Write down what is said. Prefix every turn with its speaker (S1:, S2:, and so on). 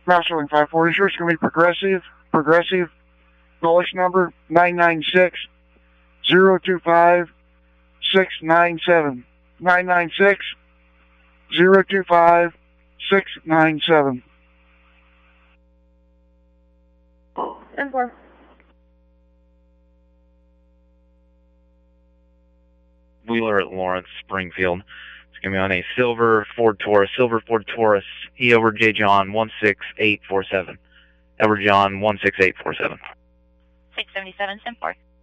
S1: Masterling 540, sure, it's going to be Progressive, Polish number 996-025-697. 996-025-697.
S2: 10-4.
S3: Wheeler at Lawrence, Springfield. It's going to be on a silver Ford Taurus, E over J. John 16847. Edward John 16847.
S2: 677, 10-4.